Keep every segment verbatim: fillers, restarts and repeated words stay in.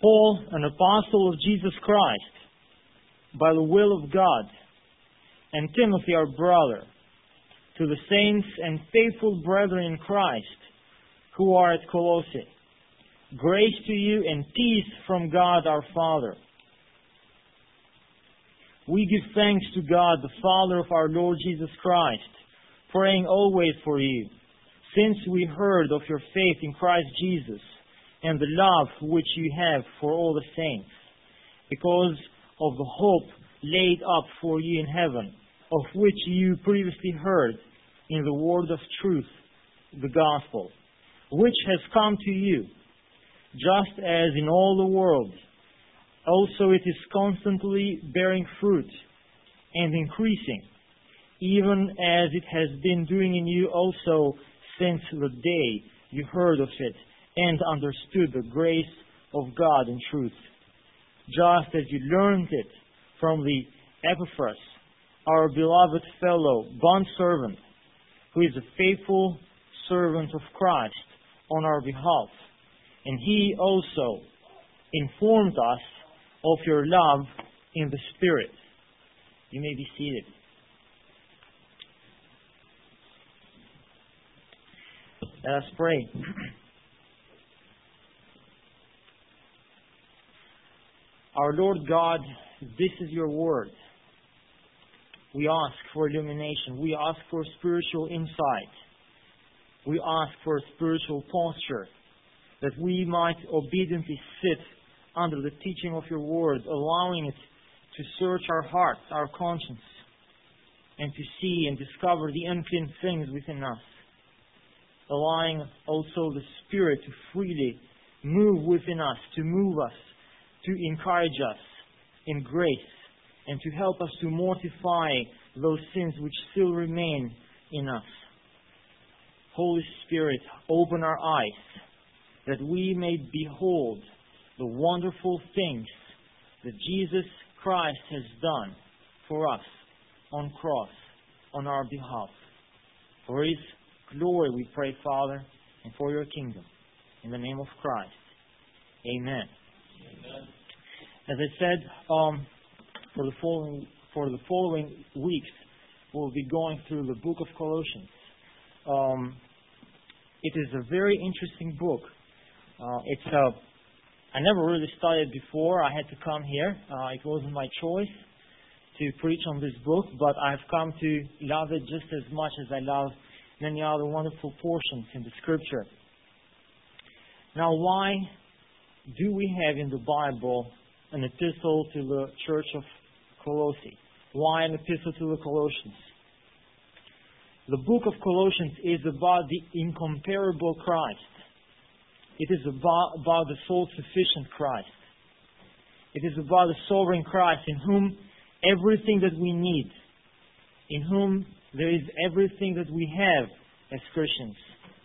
Paul, an apostle of Jesus Christ, by the will of God, and Timothy, our brother, to the saints and faithful brethren in Christ who are at Colossae. Grace to you and peace from God our Father. We give thanks to God, the Father of our Lord Jesus Christ, praying always for you, since we heard of your faith in Christ Jesus and the love which you have for all the saints, because of the hope laid up for you in heaven, of which you previously heard in the word of truth, the gospel, which has come to you, just as in all the world. Also it is constantly bearing fruit and increasing, even as it has been doing in you also since the day you heard of it and understood the grace of God in truth, just as you learned it from the Epaphras, our beloved fellow, bondservant, who is a faithful servant of Christ on our behalf. And he also informed us of your love in the Spirit. You may be seated. Let us pray. Our Lord God, this is your word. We ask for illumination. We ask for spiritual insight. We ask for a spiritual posture, that we might obediently sit under the teaching of your word, allowing it to search our hearts, our conscience, and to see and discover the unclean things within us, allowing also the Spirit to freely move within us, to move us, to encourage us in grace, and to help us to mortify those sins which still remain in us. Holy Spirit, open our eyes, that we may behold the wonderful things that Jesus Christ has done for us on cross, on our behalf. For His glory we pray, Father, and for your kingdom. In the name of Christ. Amen. Amen. As I said, um, for the following for the following weeks, we'll be going through the book of Colossians. Um, it is a very interesting book. Uh, it's a I never really studied before. I had to come here. Uh, it wasn't my choice to preach on this book, but I've come to love it just as much as I love many other wonderful portions in the Scripture. Now, why do we have in the Bible an epistle to the church of Colossae? Why an epistle to the Colossians? The book of Colossians is about the incomparable Christ. It is about, about the sole-sufficient Christ. It is about the sovereign Christ in whom everything that we need, in whom there is everything that we have as Christians.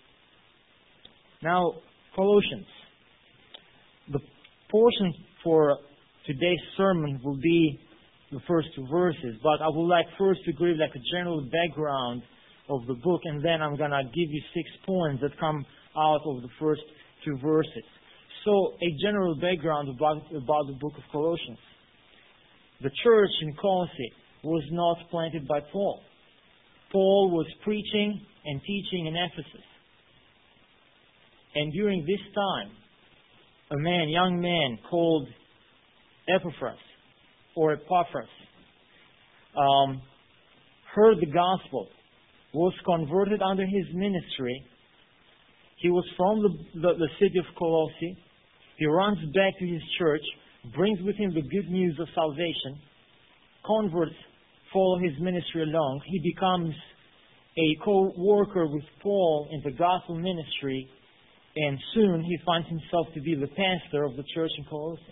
Now, Colossians. The portion for today's sermon will be the first two verses, but I would like first to give like a general background of the book, and then I'm going to give you six points that come out of the first two verses. So, a general background about, about the book of Colossians. The church in Colossae was not planted by Paul. Paul was preaching and teaching in Ephesus. And during this time, a man, young man called Epaphras or Epaphras, um, heard the gospel, was converted under his ministry. He was from the, the, the city of Colossae. He runs back to his church, brings with him the good news of salvation. Converts follow his ministry along. He becomes a co-worker with Paul in the gospel ministry, and soon he finds himself to be the pastor of the church in Colossae.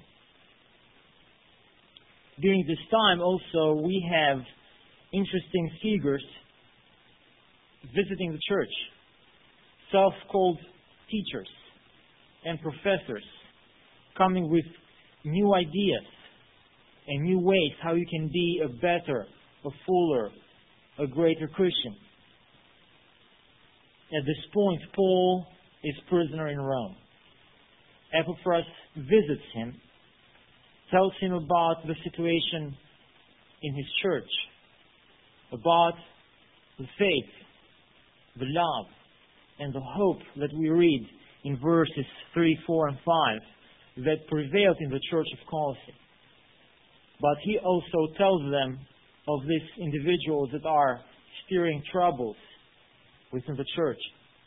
During this time also we have interesting figures visiting the church. Self-called teachers and professors coming with new ideas and new ways how you can be a better, a fuller, a greater Christian. At this point, Paul is prisoner in Rome. Epaphras visits him, tells him about the situation in his church, about the faith, the love, and the hope that we read in verses three, four, and five that prevailed in the church of Colossae. But he also tells them of these individuals that are experiencing troubles within the church.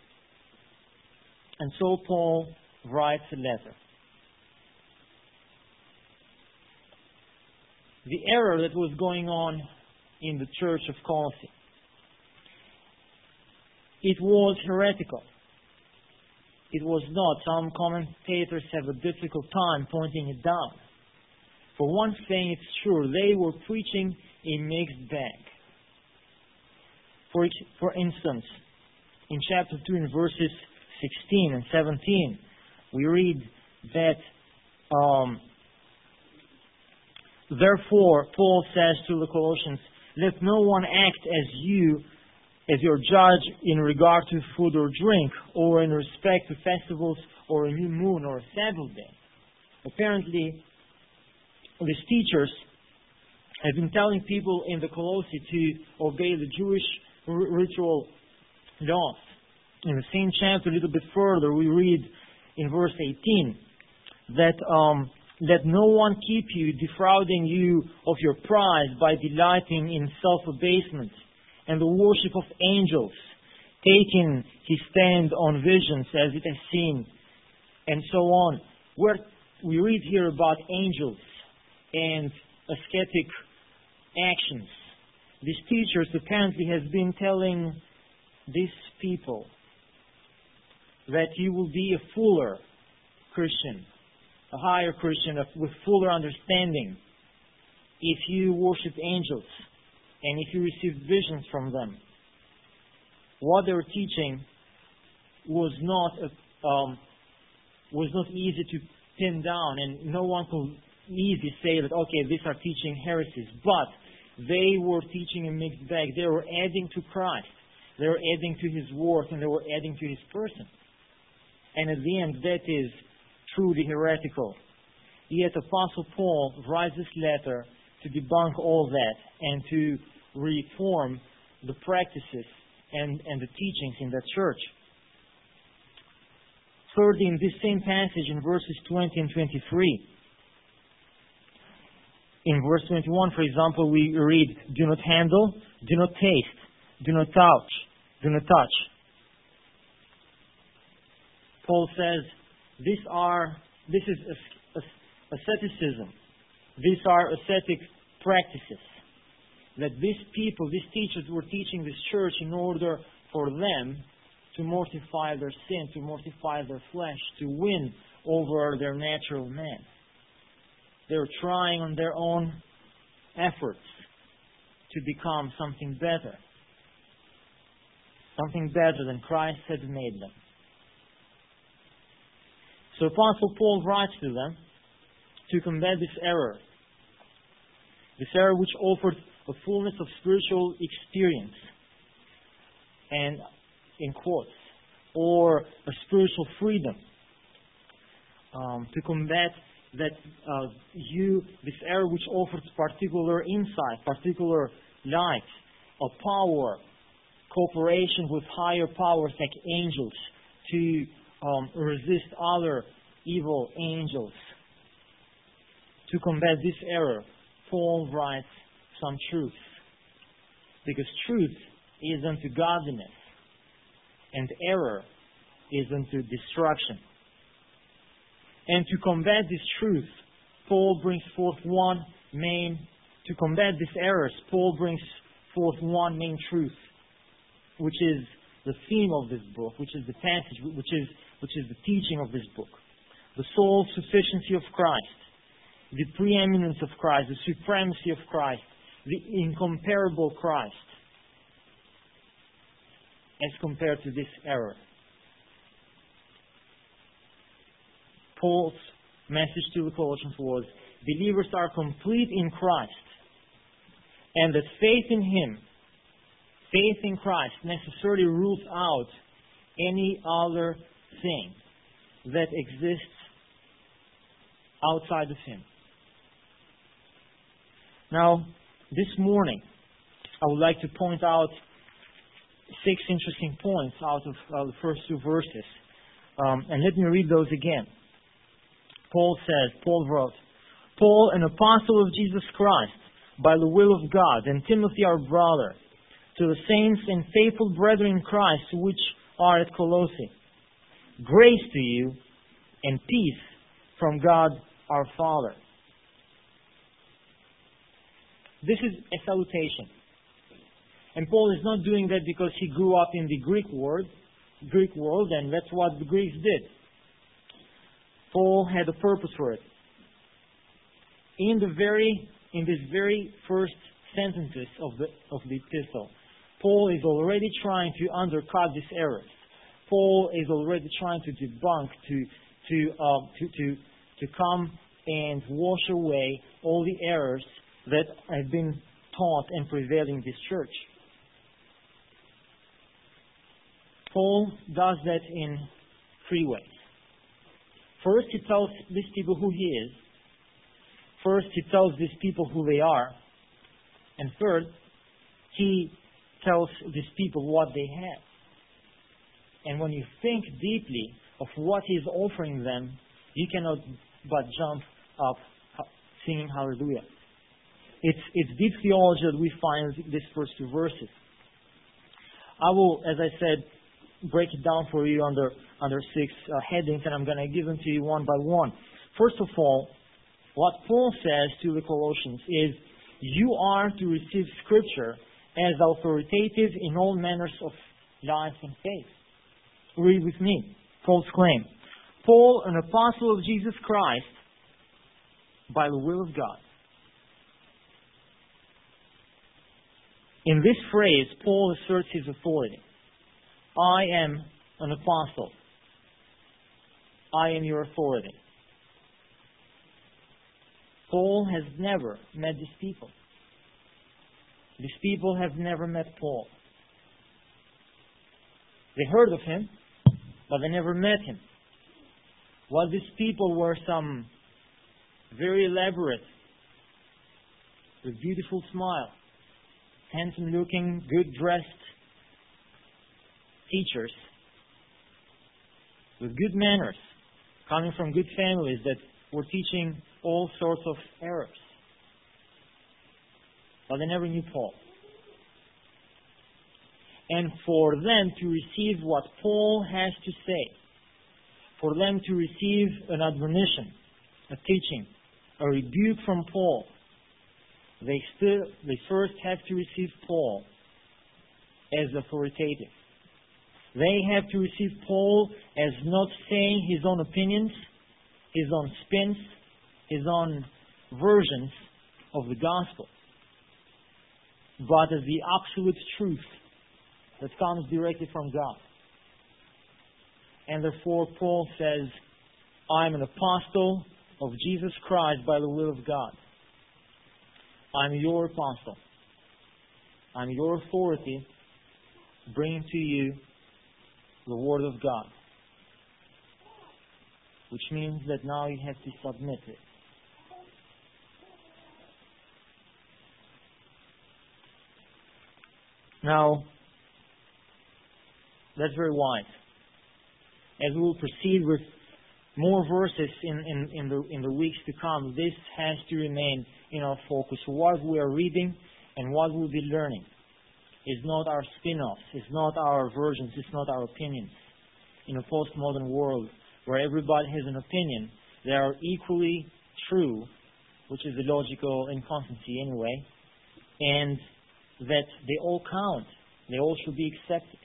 And so Paul writes a letter. The error that was going on in the church of Colossae, it was heretical. It was not. Some commentators have a difficult time pointing it down. For one thing, it's true, they were preaching a mixed bag. For, for instance, in chapter two, in verses sixteen and seventeen, we read that, um, therefore, Paul says to the Colossians, let no one act as you, as your judge in regard to food or drink, or in respect to festivals, or a new moon, or a Sabbath day. Apparently, these teachers have been telling people in the Colossae to obey the Jewish r- ritual laws. In the same chapter, a little bit further, we read in verse eighteen that um, let no one keep you defrauding you of your prize by delighting in self-abasement and the worship of angels, taking his stand on visions as it is seen, and so on. Where we read here about angels and ascetic actions. These teachers apparently have been telling these people that you will be a fuller Christian, a higher Christian with fuller understanding if you worship angels and if you receive visions from them. What they were teaching was not a, um, was not easy to pin down, and no one could easily say that, okay, these are teaching heresies. But they were teaching a mixed bag. They were adding to Christ. They were adding to His work, and they were adding to His person. And at the end, that is truly heretical. Yet Apostle Paul writes this letter to debunk all that and to reform the practices and, and the teachings in that church. Thirdly, in this same passage in verses twenty and twenty-three, in verse twenty-one, for example, we read, do not handle, do not taste, do not touch, do not touch. Paul says, these are, this is asceticism. These are ascetic practices that these people, these teachers were teaching this church in order for them to mortify their sin, to mortify their flesh, to win over their natural man. They're trying on their own efforts to become something better. Something better than Christ had made them. So Apostle Paul writes to them to combat this error. This error which offered a fullness of spiritual experience. And, in quotes, or a spiritual freedom. Um, to combat that uh, you, this error which offers particular insight, particular light, a power, cooperation with higher powers like angels to um, resist other evil angels. To combat this error, Paul writes some truth. Because truth is unto godliness, and error is unto destruction. And to combat this truth, Paul brings forth one main, to combat these errors, Paul brings forth one main truth, which is the theme of this book, which is the passage, which is, which is the teaching of this book. The sole sufficiency of Christ, the preeminence of Christ, the supremacy of Christ, the incomparable Christ, as compared to this error. Paul's message to the Colossians was, believers are complete in Christ, and that faith in Him, faith in Christ, necessarily rules out any other thing that exists outside of Him. Now, this morning, I would like to point out six interesting points out of uh, the first two verses. Um, and let me read those again. Paul says, Paul wrote, Paul, an apostle of Jesus Christ, by the will of God, and Timothy our brother, to the saints and faithful brethren in Christ which are at Colossae. Grace to you and peace from God our Father. This is a salutation. And Paul is not doing that because he grew up in the Greek world, Greek world, and that's what the Greeks did. Paul had a purpose for it. In the very, in these very first sentences of the of the epistle, Paul is already trying to undercut these errors. Paul is already trying to debunk, to to uh, to to to come and wash away all the errors that have been taught and prevailing in this church. Paul does that in three ways. First, he tells these people who he is. First, he tells these people who they are. And third, he tells these people what they have. And when you think deeply of what he is offering them, you cannot but jump up singing hallelujah. It's, it's deep theology that we find in these first two verses. I will, as I said, break it down for you under, under six uh, headings, and I'm going to give them to you one by one. First of all, what Paul says to the Colossians is, you are to receive Scripture as authoritative in all manners of life and faith. Read with me Paul's claim. Paul, an apostle of Jesus Christ, by the will of God. In this phrase, Paul asserts his authority. I am an apostle. I am your authority. Paul has never met these people. These people have never met Paul. They heard of him, but they never met him. While these people were some very elaborate, with beautiful smile, handsome looking, good dressed teachers with good manners, coming from good families that were teaching all sorts of errors. But they never knew Paul. And for them to receive what Paul has to say, for them to receive an admonition, a teaching, a rebuke from Paul, they still they first have to receive Paul as authoritative. They have to receive Paul as not saying his own opinions, his own spins, his own versions of the gospel, but as the absolute truth that comes directly from God. And therefore Paul says, I am an apostle of Jesus Christ by the will of God. I'm your apostle. I'm your authority, bringing to you the Word of God. Which means that now you have to submit it. Now, that's very wise. As we will proceed with more verses in, in, in, the, in the weeks to come, this has to remain in our focus. What we are reading and what we'll be learning is not our spin-offs, it's not our versions, it's not our opinions. In a postmodern world where everybody has an opinion, they are equally true, which is a logical inconsistency anyway, and that they all count. They all should be accepted.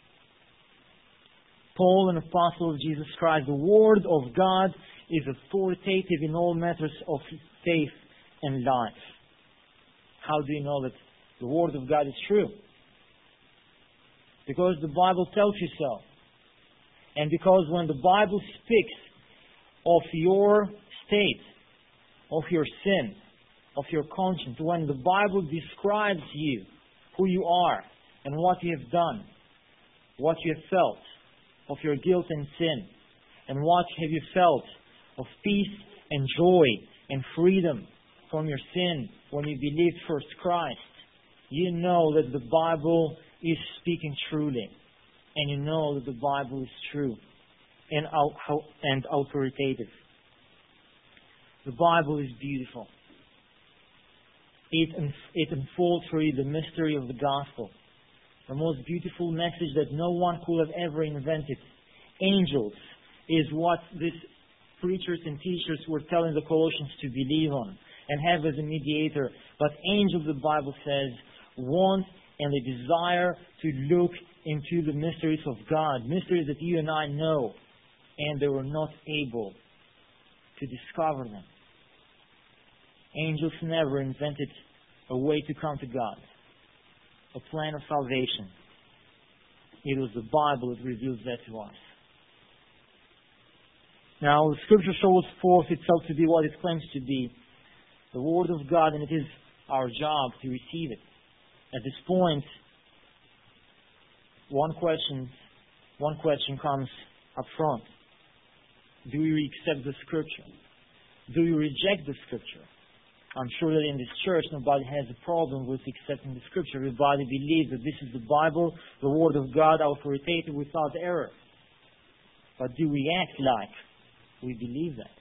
Paul, an apostle of Jesus Christ, the Word of God is authoritative in all matters of faith and life. How do you know that the Word of God is true? Because the Bible tells you so. And because when the Bible speaks of your state, of your sin, of your conscience, when the Bible describes you, who you are, and what you have done, what you have felt of your guilt and sin, and what have you felt of peace and joy and freedom from your sin when you believed first Christ, you know that the Bible is speaking truly. And you know that the Bible is true and, and authoritative. The Bible is beautiful. It, it unfolds for you the mystery of the gospel. The most beautiful message that no one could have ever invented. Angels is what these preachers and teachers were telling the Colossians to believe on and have as a mediator. But angels, the Bible says, want and they desire to look into the mysteries of God, mysteries that you and I know, and they were not able to discover them. Angels never invented a way to come to God, a plan of salvation. It was the Bible that reveals that to us. Now, the Scripture shows forth itself to be what it claims to be, the Word of God, and it is our job to receive it. At this point, one question, one question comes up front. Do we accept the Scripture? Do we reject the Scripture? I'm sure that in this church nobody has a problem with accepting the Scripture. Everybody believes that this is the Bible, the Word of God, authoritative without error. But do we act like we believe that?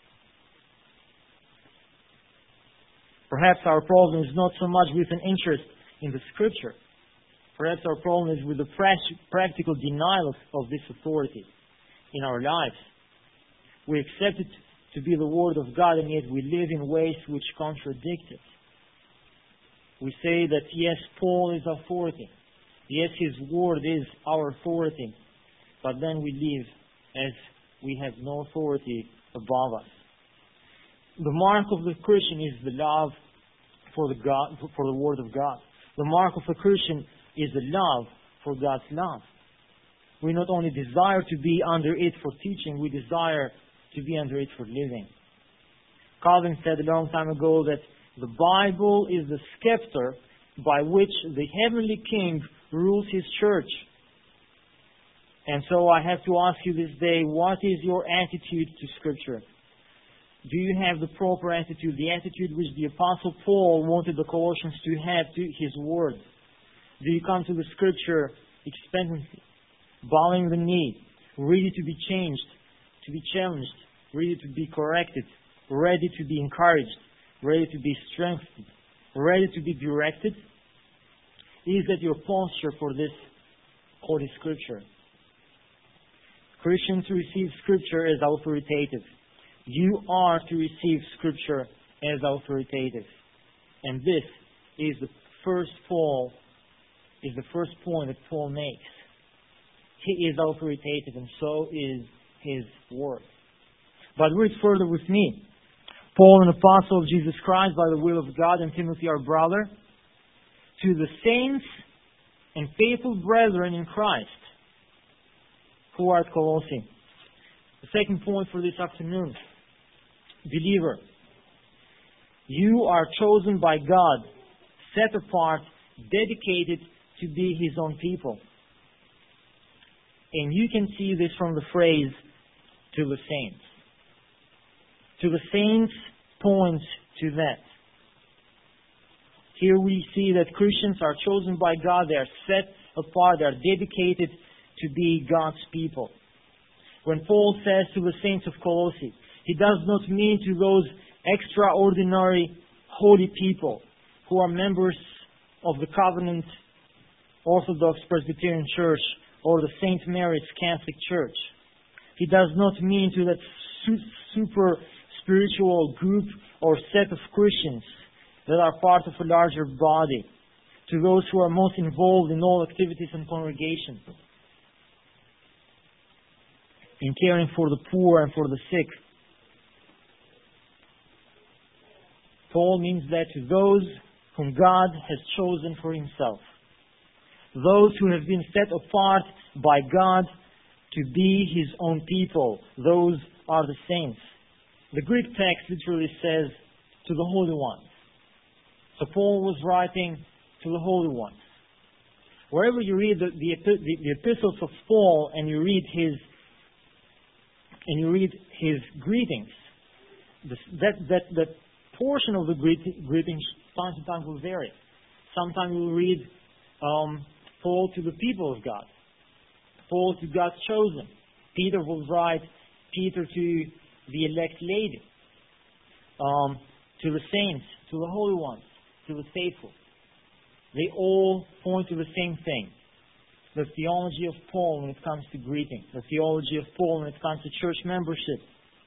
Perhaps our problem is not so much with an interest in the Scripture. Perhaps our problem is with the practical denial of, of this authority in our lives. We accept it to be the Word of God, and yet we live in ways which contradict it. We say that, yes, Paul is authority. Yes, his Word is our authority. But then we live as we have no authority above us. The mark of the Christian is the love for the God, for the Word of God. The mark of a Christian is the love for God's love. We not only desire to be under it for teaching, we desire to be under it for living. Calvin said a long time ago that the Bible is the scepter by which the heavenly King rules his church. And so I have to ask you this day, what is your attitude to Scripture? Do you have the proper attitude, the attitude which the Apostle Paul wanted the Colossians to have to his Word? Do you come to the Scripture expectantly, bowing the knee, ready to be changed, to be challenged, ready to be corrected, ready to be encouraged, ready to be strengthened, ready to be directed? Is that your posture for this Holy Scripture? Christians receive Scripture as authoritative. You are to receive Scripture as authoritative. And this is the first Paul, is the first point that Paul makes. He is authoritative, and so is his Word. But read further with me. Paul, an apostle of Jesus Christ by the will of God, and Timothy, our brother, to the saints and faithful brethren in Christ who are at Colossae. The second point for this afternoon. Believer, you are chosen by God, set apart, dedicated to be His own people. And you can see this from the phrase, to the saints. To the saints points to that. Here we see that Christians are chosen by God, they are set apart, they are dedicated to be God's people. When Paul says to the saints of Colossae, he does not mean to those extraordinary holy people who are members of the Covenant Orthodox Presbyterian Church or the Saint Mary's Catholic Church. He does not mean to that su- super spiritual group or set of Christians that are part of a larger body, to those who are most involved in all activities and congregation, in caring for the poor and for the sick. Paul means that to those whom God has chosen for Himself, those who have been set apart by God to be His own people, those are the saints. The Greek text literally says, to the holy ones. So Paul was writing to the holy ones. Wherever you read the, the, the, the epistles of Paul and you read his and you read his greetings, the, that, that, that portion of the greeting, greeting time to time will vary. Sometimes we'll read um, Paul to the people of God, Paul to God's chosen. Peter will write Peter to the elect lady, um, to the saints, to the holy ones, to the faithful. They all point to the same thing. The theology of Paul when it comes to greeting. The theology of Paul when it comes to church membership.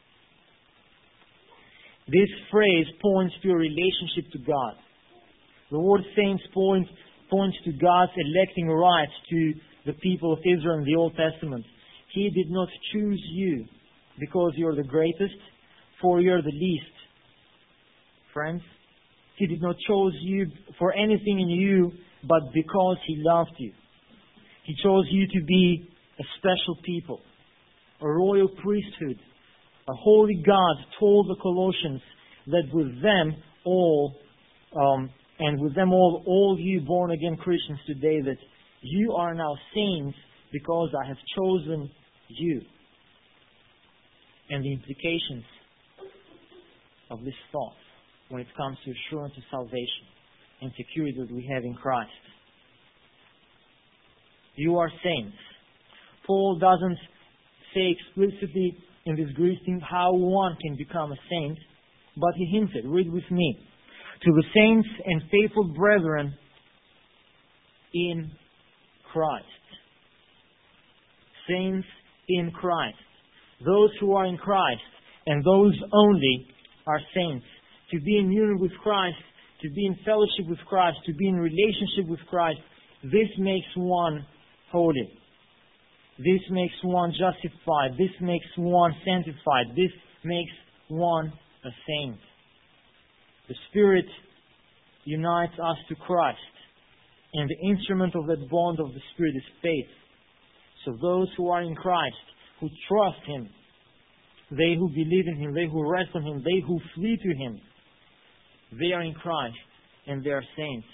This phrase points to a relationship to God. The word saints points, points to God's electing rights to the people of Israel in the Old Testament. He did not choose you because you're the greatest, for you're the least. Friends, He did not choose you for anything in you, but because He loved you. He chose you to be a special people, a royal priesthood. A holy God told the Colossians that with them all, um, and with them all, all you born-again Christians today, that you are now saints because I have chosen you. And the implications of this thought when it comes to assurance of salvation and security that we have in Christ. You are saints. Paul doesn't say explicitly in this greeting how one can become a saint, but he hinted, read with me, to the saints and faithful brethren in Christ. Saints in Christ. Those who are in Christ, and those only, are saints. To be in union with Christ, to be in fellowship with Christ, to be in relationship with Christ, this makes one holy. This makes one justified. This makes one sanctified. This makes one a saint. The Spirit unites us to Christ, and the instrument of that bond of the Spirit is faith. So those who are in Christ, who trust Him, they who believe in Him, they who rest on Him, they who flee to Him, they are in Christ and they are saints.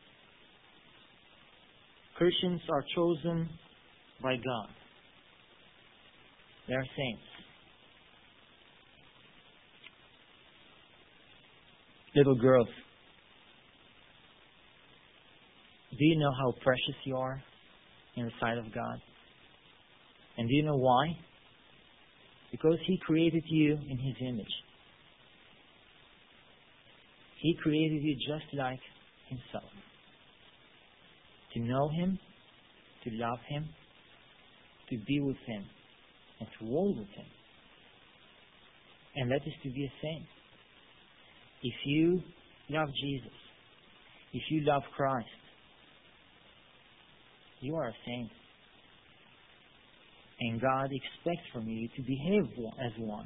Christians are chosen by God. They are saints. Little girls, do you know how precious you are in the sight of God? And do you know why? Because He created you in His image. He created you just like Himself. To know Him, to love Him, to be with Him, and to walk with Him. And that is to be a saint. If you love Jesus, if you love Christ, you are a saint. And God expects from you to behave as one.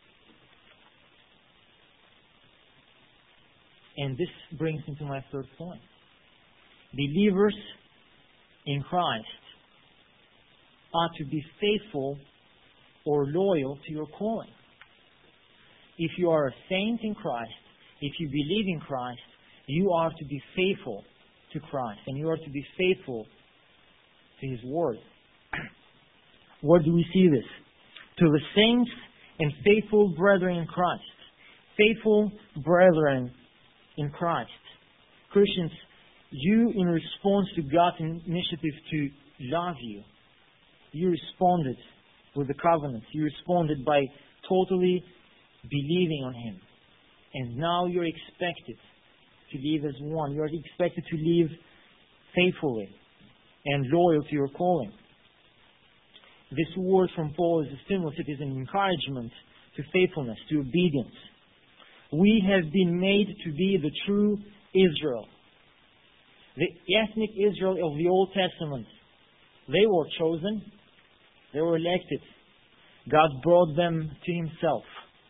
And this brings me to my third point. Believers in Christ are to be faithful or loyal to your calling. If you are a saint in Christ, if you believe in Christ, you are to be faithful to Christ, and you are to be faithful to His Word. Where do we see this? To the saints and faithful brethren in Christ. Faithful brethren in Christ. Christians, you, in response to God's initiative to love you, you responded with the covenant. You responded by totally believing on Him. And now you're expected to live as one. You're expected to live faithfully and loyal to your calling. This word from Paul is a stimulus. It is an encouragement to faithfulness, to obedience. We have been made to be the true Israel. The ethnic Israel of the Old Testament. They were chosen. They were elected. God brought them to Himself.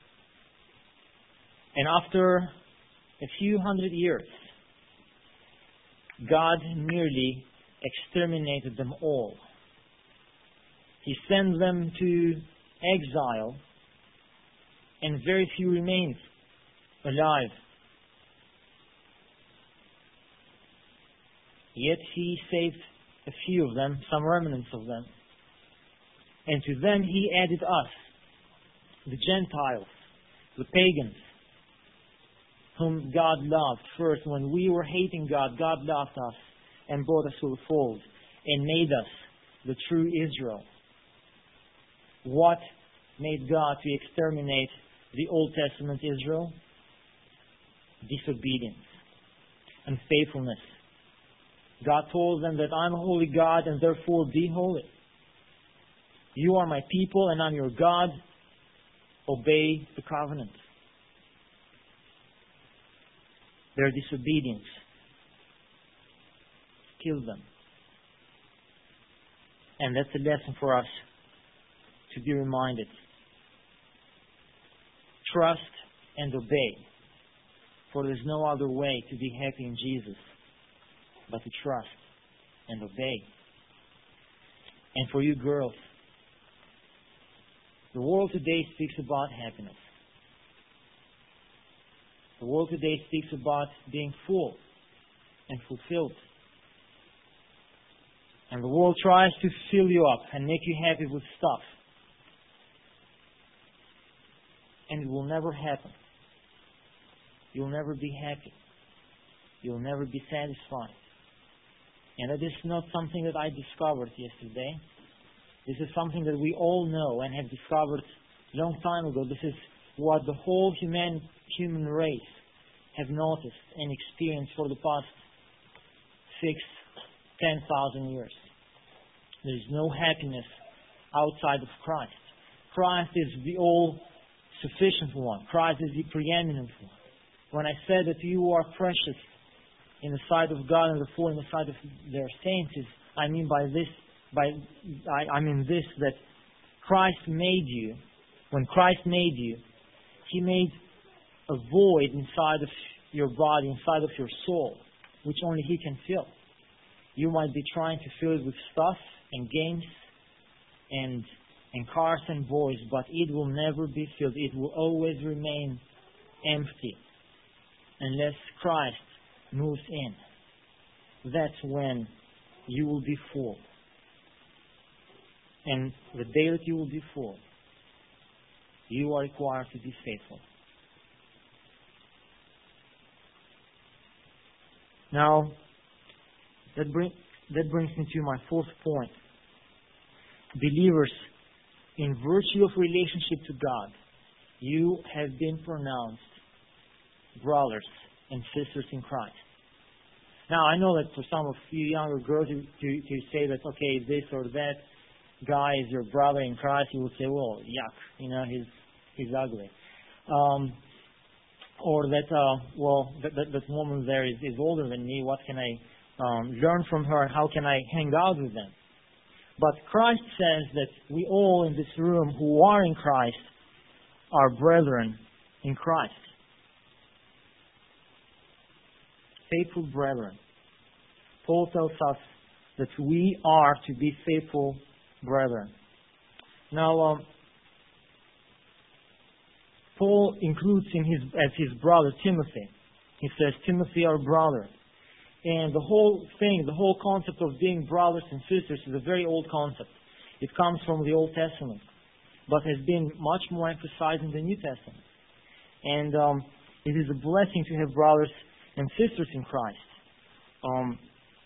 And after a few hundred years, God nearly exterminated them all. He sent them to exile, and very few remained alive. Yet He saved a few of them, some remnants of them. And to them He added us, the Gentiles, the pagans, whom God loved first. When we were hating God, God loved us and brought us to the fold and made us the true Israel. What made God to exterminate the Old Testament Israel? Disobedience, unfaithfulness. God told them that I'm a holy God and therefore be holy. You are my people and I'm your God. Obey the covenant. Their disobedience killed them. And that's a lesson for us to be reminded. Trust and obey. For there's no other way to be happy in Jesus but to trust and obey. And for you girls, the world today speaks about happiness. The world today speaks about being full and fulfilled. And the world tries to fill you up and make you happy with stuff. And it will never happen. You'll never be happy. You'll never be satisfied. And that is not something that I discovered yesterday. This is something that we all know and have discovered a long time ago. This is what the whole human human race have noticed and experienced for the past six, ten thousand years. There is no happiness outside of Christ. Christ is the all-sufficient one. Christ is the preeminent one. When I said that you are precious in the sight of God and therefore in the sight of their saints, is, I mean by this, by I, I mean this, that Christ made you. When Christ made you, He made a void inside of your body, inside of your soul, which only He can fill. You might be trying to fill it with stuff and games and and cars and boys, but it will never be filled. It will always remain empty unless Christ moves in. That's when you will be full. And the day that you will be full, you are required to be faithful. Now, that, bring, that brings me to my fourth point. Believers, in virtue of relationship to God, you have been pronounced brothers and sisters in Christ. Now, I know that for some of you younger girls, to, to, to say that, okay, this or that guy is your brother in Christ, you will say, well, yuck, you know, he's he's ugly. Um, or that, uh, well, that, that, that woman there is, is older than me, what can I um, learn from her? How can I hang out with them? But Christ says that we all in this room who are in Christ are brethren in Christ. Faithful brethren. Paul tells us that we are to be faithful brethren. Now, um, Paul includes in his as his brother Timothy. He says, Timothy, our brother. And the whole thing, the whole concept of being brothers and sisters is a very old concept. It comes from the Old Testament, but has been much more emphasized in the New Testament. And um, it is a blessing to have brothers and sisters in Christ. Um,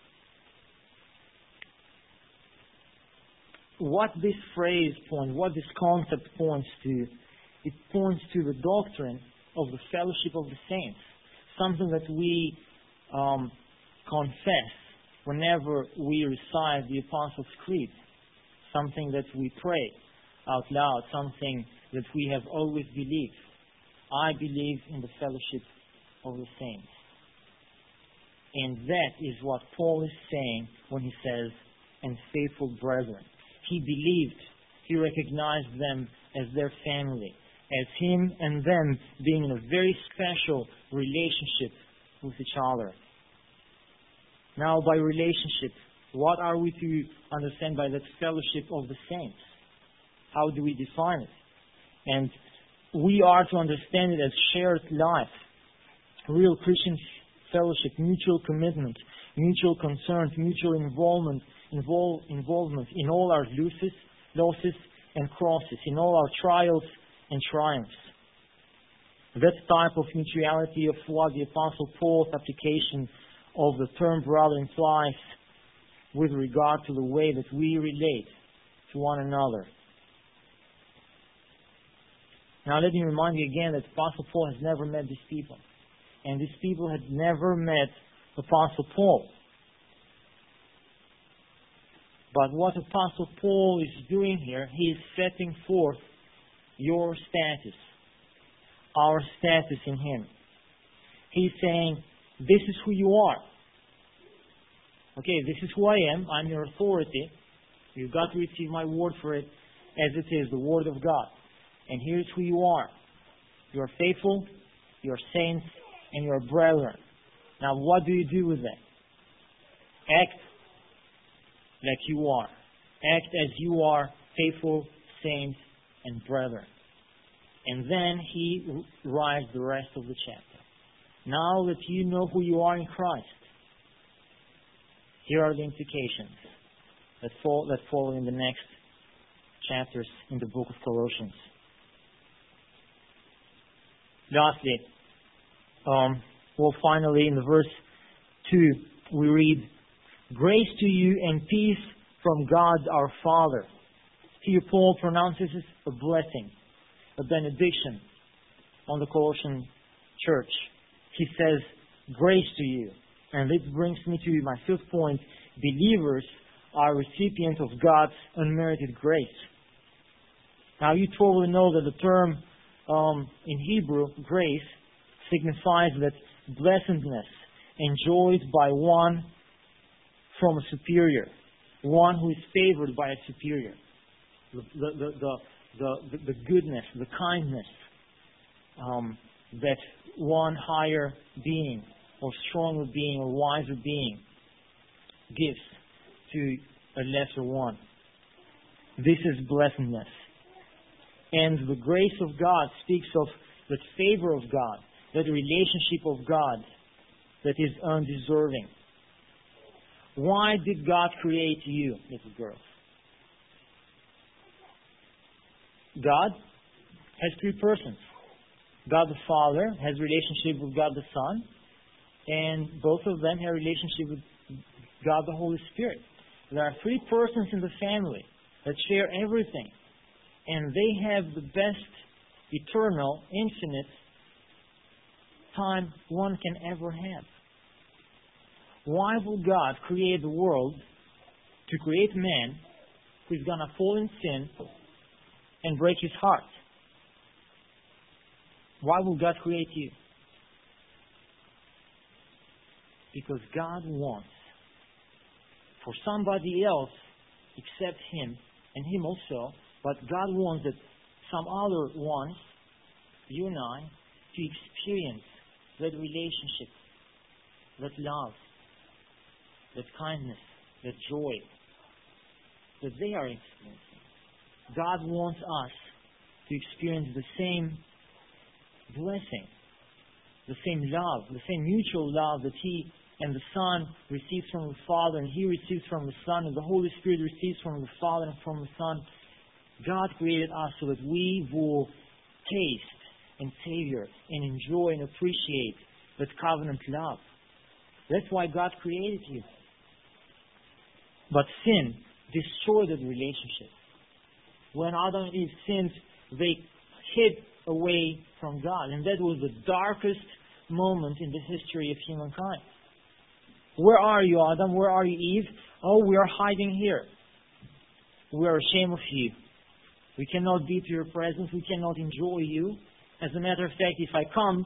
what this phrase points, what this concept points to, it points to the doctrine of the fellowship of the saints, something that we um, confess whenever we recite the Apostles' Creed, something that we pray out loud, something that we have always believed. I believe in the fellowship of the saints. And that is what Paul is saying when he says, and faithful brethren. He believed, he recognized them as their family, as him and them being in a very special relationship with each other. Now, by relationship, what are we to understand by that fellowship of the saints? How do we define it? And we are to understand it as shared life, real Christian fellowship, mutual commitment, mutual concerns, mutual involvement, involve, involvement in all our losses, losses and crosses, in all our trials and triumphs. That type of mutuality of what the Apostle Paul's application of the term brother implies with regard to the way that we relate to one another. Now let me remind you again that Apostle Paul has never met these people. And these people had never met Apostle Paul. But what Apostle Paul is doing here, he is setting forth your status, our status in him. He's saying, this is who you are. Okay, this is who I am. I'm your authority. You've got to receive my word for it as it is, the word of God. And here's who you are. You're faithful, you're saints, and you're brethren. Now, what do you do with that? Act like you are. Act as you are, faithful, saints, and brethren. And then he writes the rest of the chapter. Now that you know who you are in Christ, here are the implications that, fall, that follow in the next chapters in the book of Colossians. Lastly, um, well, finally, in the verse two, we read, grace to you and peace from God our Father. Here Paul pronounces it a blessing, a benediction on the Colossian church. He says, grace to you. And this brings me to my fifth point. Believers are recipients of God's unmerited grace. Now, you probably know that the term um, in Hebrew, grace, signifies that blessedness enjoyed by one from a superior, one who is favored by a superior. The, the, the, the, the, the goodness, the kindness um, that one higher being or stronger being or wiser being gives to a lesser one. This is blessedness. And the grace of God speaks of the favor of God, that relationship of God that is undeserving. Why did God create you, little girls? God has three persons. God the Father has a relationship with God the Son, and both of them have a relationship with God the Holy Spirit. There are three persons in the family that share everything, and they have the best eternal, infinite time one can ever have. Why will God create the world to create man who is going to fall in sin and break his heart? Why will God create you? Because God wants for somebody else except Him, and Him also, but God wants that some other ones, you and I, to experience that relationship, that love, that kindness, that joy that they are experiencing. God wants us to experience the same blessing, the same love, the same mutual love that He and the Son receives from the Father, and He receives from the Son, and the Holy Spirit receives from the Father and from the Son. God created us so that we will taste and savor and enjoy and appreciate that covenant love. That's why God created you. But sin destroyed that relationship. When Adam and Eve sinned, they hid away from God. And that was the darkest moment in the history of humankind. Where are you, Adam? Where are you, Eve? Oh, we are hiding here. We are ashamed of you. We cannot be to your presence. We cannot enjoy you. As a matter of fact, if I come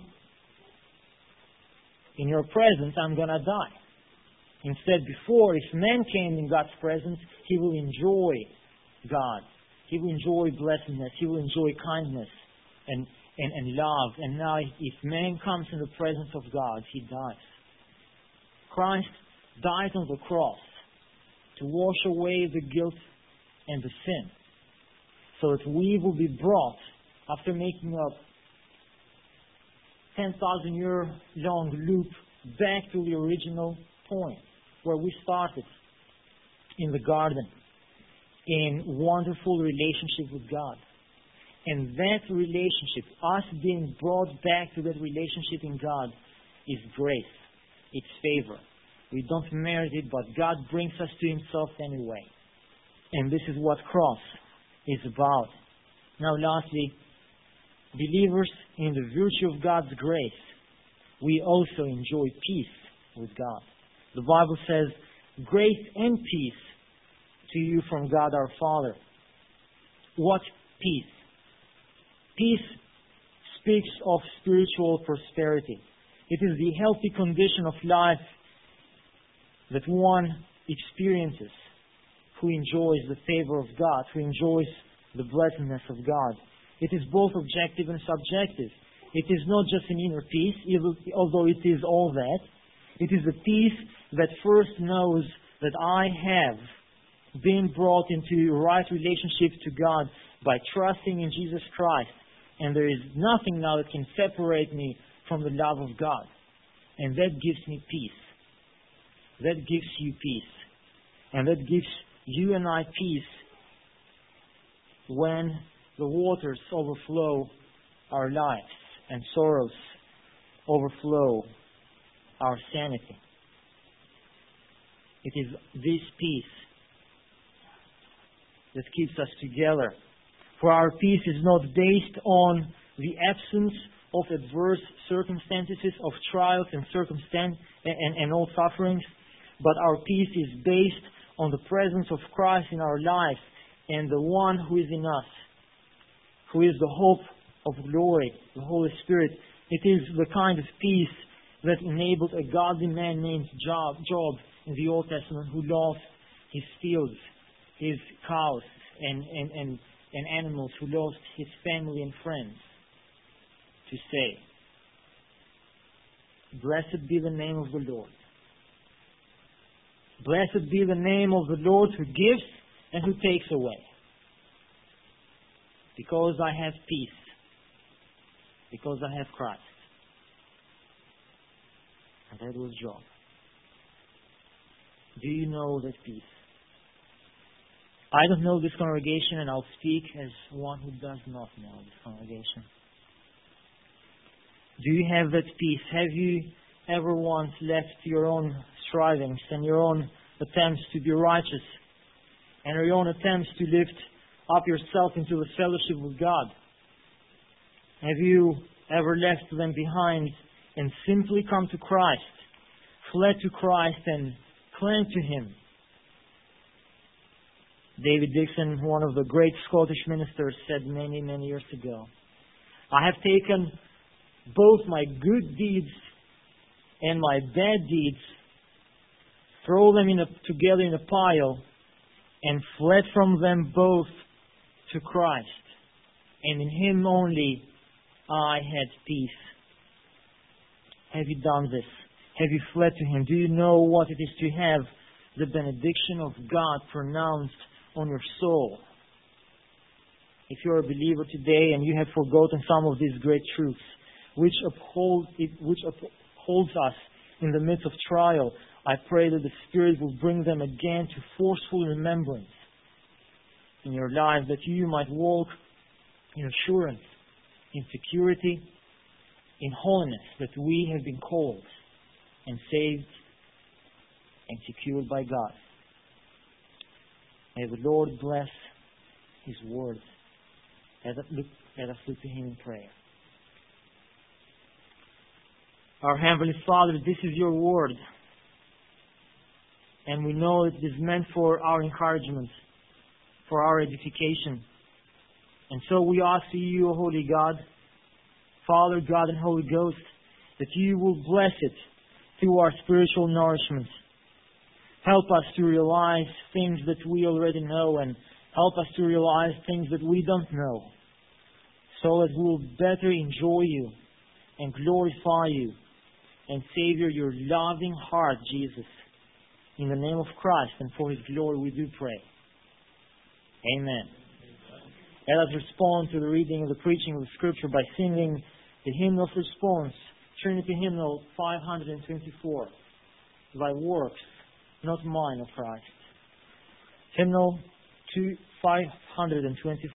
in your presence, I'm going to die. Instead, before, if man came in God's presence, he will enjoy God. He will enjoy blessedness. He will enjoy kindness and, and, and love. And now, if man comes in the presence of God, he dies. Christ died on the cross to wash away the guilt and the sin, so that we will be brought, after making a ten thousand year long loop, back to the original point where we started, in the garden, in wonderful relationship with God. And that relationship, us being brought back to that relationship in God, is grace. It's favor. We don't merit it, but God brings us to Himself anyway. And this is what cross is about. Now lastly, believers, in the virtue of God's grace, we also enjoy peace with God. The Bible says, grace and peace to you from God our Father. What peace? Peace speaks of spiritual prosperity. It is the healthy condition of life that one experiences, who enjoys the favor of God, who enjoys the blessedness of God. It is both objective and subjective. It is not just an inner peace, although it is all that. It is a peace that first knows that I have been brought into a right relationship to God by trusting in Jesus Christ. And there is nothing now that can separate me from the love of God. And that gives me peace. That gives you peace. And that gives you and I peace when the waters overflow our lives and sorrows overflow our sanity. It is this peace that keeps us together. For our peace is not based on the absence of adverse circumstances, of trials and circumstance and, and all sufferings, but our peace is based on the presence of Christ in our life and the one who is in us, who is the hope of glory, the Holy Spirit. It is the kind of peace that enabled a godly man named Job, Job in the Old Testament, who lost his fields, his cows and, and, and, and animals, who lost his family and friends, to say, "Blessed be the name of the Lord. Blessed be the name of the Lord who gives and who takes away. Because I have peace. Because I have Christ." And that was Job. Do you know that peace? I don't know this congregation, and I'll speak as one who does not know this congregation. Do you have that peace? Have you ever once left your own strivings and your own attempts to be righteous and your own attempts to lift up yourself into the fellowship with God? Have you ever left them behind and simply come to Christ, fled to Christ and clung to Him? David Dixon, one of the great Scottish ministers, said many, many years ago, "I have taken both my good deeds and my bad deeds, throw them in a, together in a pile, and fled from them both to Christ. And in Him only I had peace." Have you done this? Have you fled to Him? Do you know what it is to have the benediction of God pronounced on your soul? If you're a believer today and you have forgotten some of these great truths, which uphold it, which upholds us in the midst of trial, I pray that the Spirit will bring them again to forceful remembrance in your life, that you might walk in assurance, in security, in holiness, that we have been called and saved and secured by God. May the Lord bless His word. Let us look, let us look to Him in prayer. Our Heavenly Father, this is Your word, and we know it is meant for our encouragement, for our edification. And so we ask You, O Holy God, Father, God, and Holy Ghost, that You will bless it through our spiritual nourishment. Help us to realize things that we already know, and help us to realize things that we don't know, so that we will better enjoy You and glorify You. And Savior, Your loving heart, Jesus. In the name of Christ and for His glory we do pray. Amen. Let us respond to the reading of the preaching of the Scripture by singing the hymn of response, Trinity Hymnal five twenty-four. Thy works, not mine, O Christ. Hymnal five twenty-four.